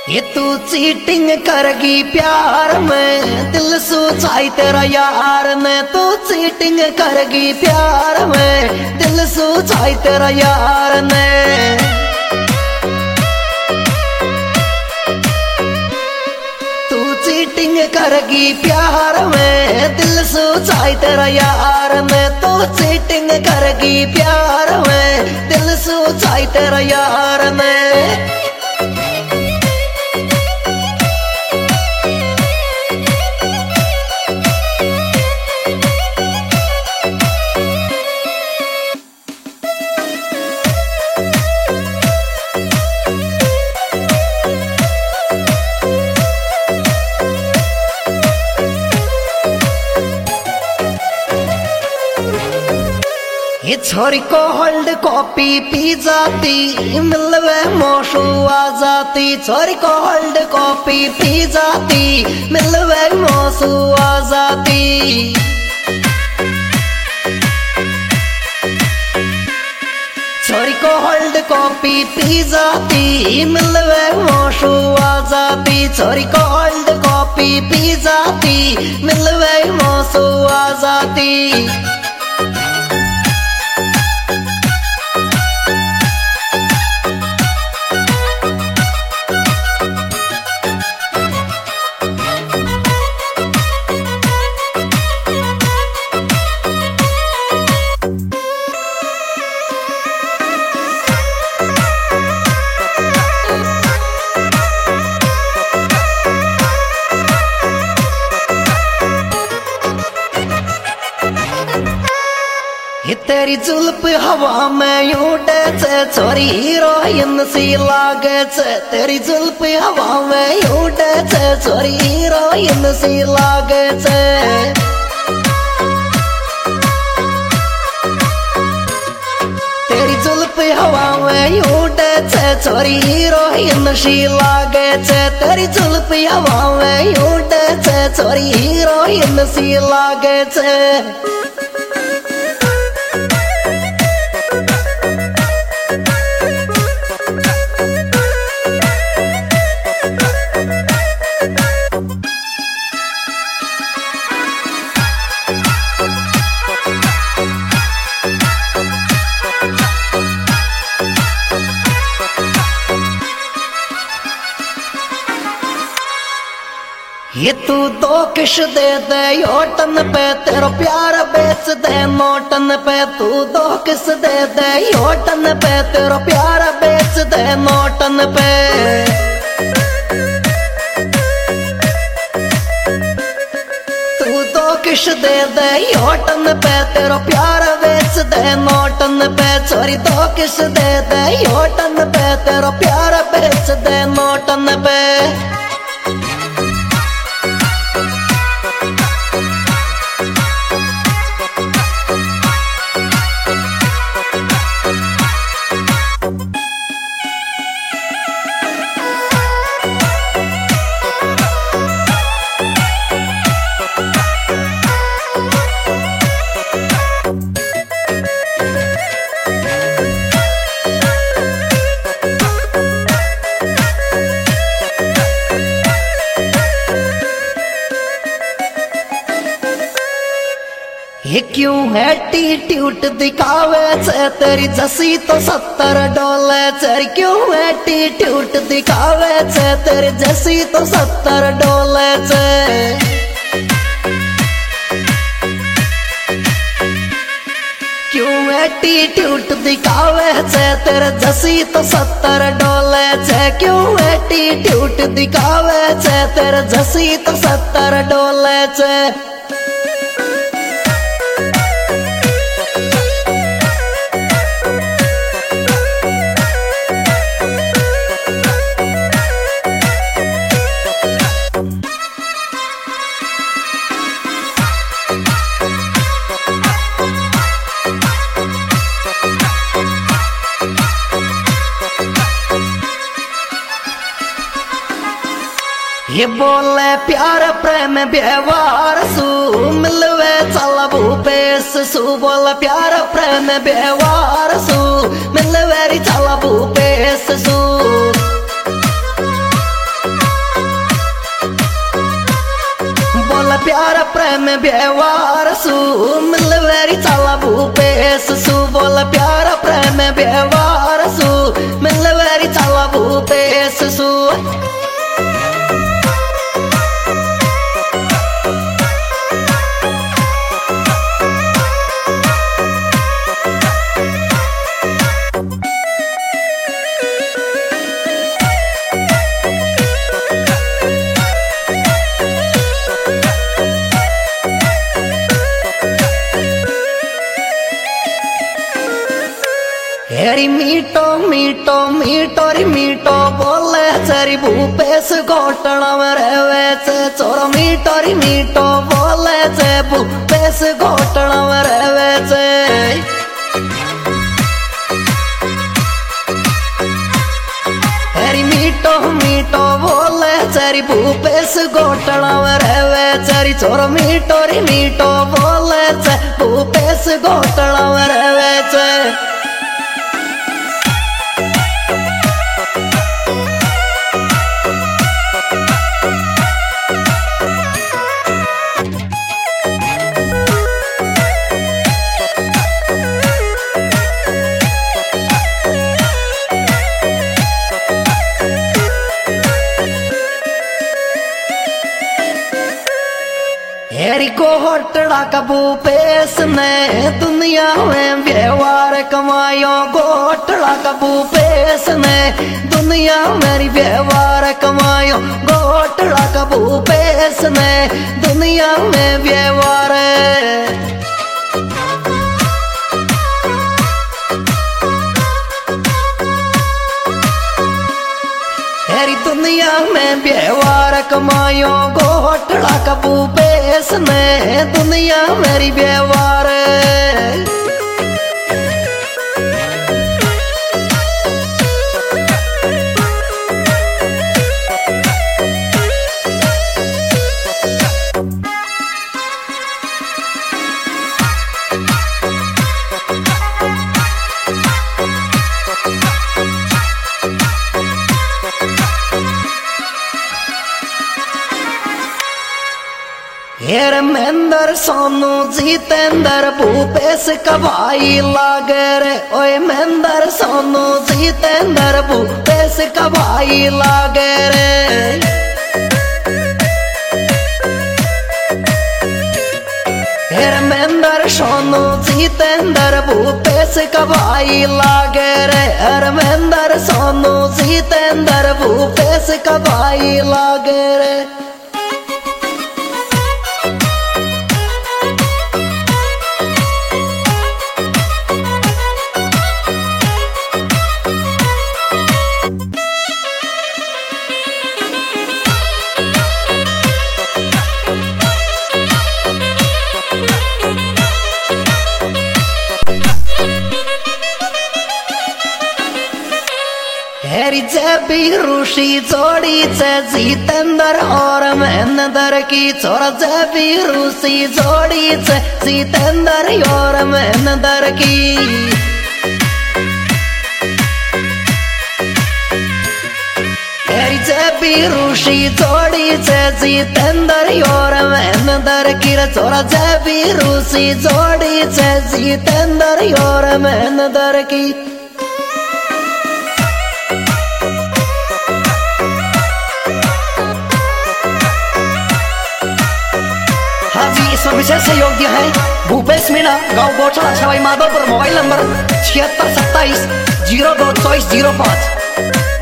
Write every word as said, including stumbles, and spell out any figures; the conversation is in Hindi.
ये तू चीटिंग करगी प्यार में, दिल सोचाई तेरा यार ने। तू चीटिंग करगी प्यार में, दिल सोचाई तेरा यार ने। तू चीटिंग करगी प्यार में, दिल सोचाई तेरा यार ने। तू चीटिंग करगी प्यार में, दिल सोचाई तेरा यार ने। ये छोरी को होल्ड कॉपी पी जाती, मिलवे मोशू आ जाती। छोरी को होल्ड कॉपी पी जाती, मिलवे मोशू आ जाती। छोरी को होल्ड कॉपी पी जाती, मिलवे मोशू आ जाती। छोरी को होल्ड कॉपी पी जाती, मिलवे मोशू आ जाती। ये तेरी जुल्फ हवा में उड़े छे, छोरी हीरोइन सी लागे छे। तेरी जुल्फ हवा में उड़े छे, छोरी हीरोइन सी लागे छे। तेरी जुल्फ हवा में उड़े छे, छोरी हीरोइन सी लागे छे। तेरी जुल्फ हवा में उड़े छे, छोरी हीरोइन सी लागे छे। ये तू दो किश दे दे योटन पे, तेरा प्यार बेच दे नोटन पे। तू दो किस दे दे योटन पे, तेरा प्यार बेच दे नोटन पे। तू दो किश दे दे योटन पे, तेरा प्यार बेच दे नोटन पे। छोरी दो किस दे दे योटन पे, तेरा प्यार बेच दे नोटन पे। ये क्यों एटीट्यूड दिखावे छे, तेरी जसी तो सत्तर डोले छे। क्यों एटीट्यूड दिखावे छे, तेरी जसी तो सत्तर डोले छे। क्यों एटीट्यूड दिखावे छे, तेरे जसी तो सत्तर डोले छे। क्यों एटीट्यूड दिखावे छे, तेरे जसी तो सत्तर डोले छे। ये बोले प्यार प्रेम व्यवहार सु, मिलवे चल भूपेश सु। बोले प्यार प्रेम व्यवहार सु, मिलवे चल भूपेश सु। प्यार प्रेम व्यवहार सु मिलवेरी चाला भूपेश सु बोल प्यार प्रेम व्यवहार सु मिलवेरी चाला भूपेश सु हेरी मीठो मीठो मीठो री मीठो बोले चरी भूपेश घोटना में रहवे से चोरो मीठो री मीठो बोले से भूपेश घोटना में रहवे से हेरी मीठो मीठो बोले चरी भूपेश घोटना में रहवे चरी चोरो मीठो री मीठो बोले से भूपेश घोटना में रहवे से हेरी गोटड़ा का भूपेश ने दुनिया में व्यवहार कमायो गोटड़ा का भूपेश ने दुनिया में व्यवहार कमायो गोटड़ा का भूपेश ने दुनिया में व्यवहार दुनिया में व्यवहार कमायो गोटड़ा का भूपेश ने दुनिया मेरी व्यवहार हेर महेंद्र सोनू जितेंद्र भूपेश का भाई लागे रे ओए महेंद्र सोनू जितेंद्र भूपेश का भाई लागे रे हेर महेंद्र सोनू जितेंद्र भूपेश का भाई लागे रे हर महेंद्र सोनू जितेंद्र भूपेश का भाई लागे रे हेरी जबी ऋषि जोड़ी से जितेंद्र और महेंद्र की छोरा जबी ऋषि जोड़ी से जितेंद्र और महेंद्र की हेरी जबी ऋषि जोड़ी से जितेंद्र और महेंद्र की छोरा जबी ऋषि जोड़ी से जितेंद्र और महेंद्र की इसमें विशेष सहयोग दिया है भूपेश मीणा गांव गोठड़ा सवाई माधोपुर मोबाइल नंबर छिहत्तर सत्ताईस जीरो दो चौबीस जीरो पाँच।